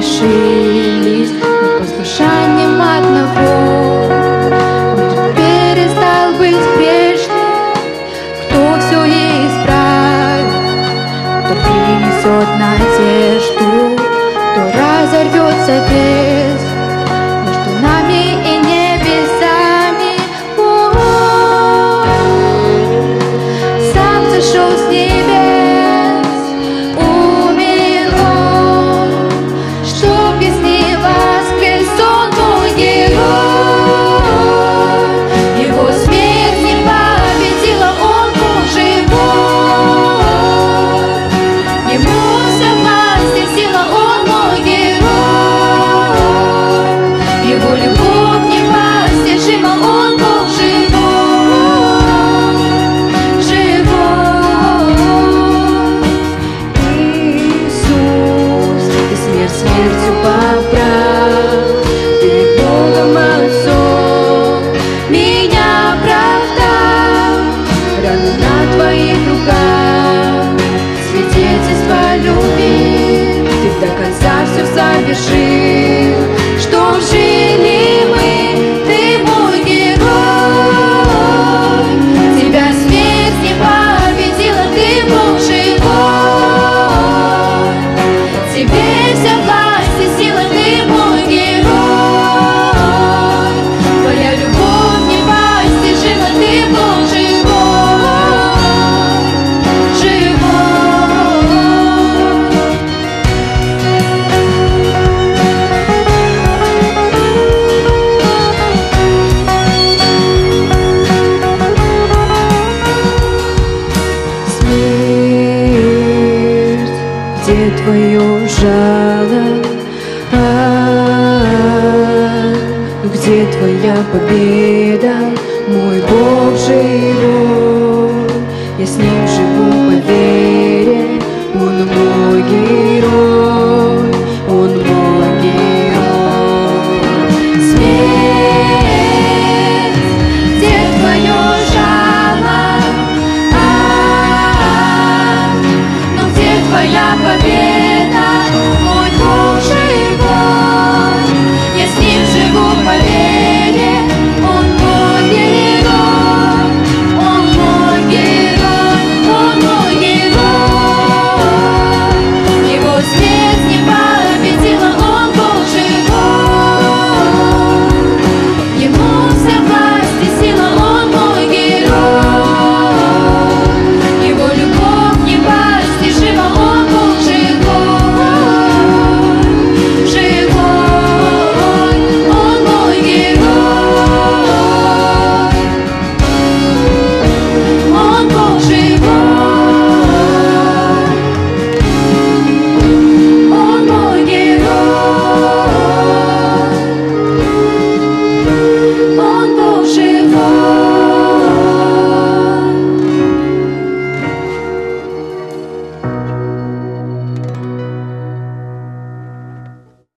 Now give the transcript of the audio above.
лишились непослушанием одного. Кто перестал быть прежним, кто все исправит, кто принесет надежду, кто разорвется весь между нами и небесами. Сам зашел с небес, умер Он, чтоб песни воскрес Он, мой герой. Его смерть не победила, Он был живой. Ему вся власть и сила, Он мой герой. Его любовь непостижима, Он был живой. Иисус, и смерть смертью поправ, перед Богом Отцом меня оправдал. Раны на твоих руках, свидетельство любви, ты до конца все совершил, чтоб жили мы, ты мой герой. Тебя смерть не победила, ты был живой. Тебе вся власть и сила, ты мой герой. Твоя любовь непостижима, ты был живой. Смерть, где твое жало? Где твоя победа? Мой Бог живой, я с Ним живу, поверь.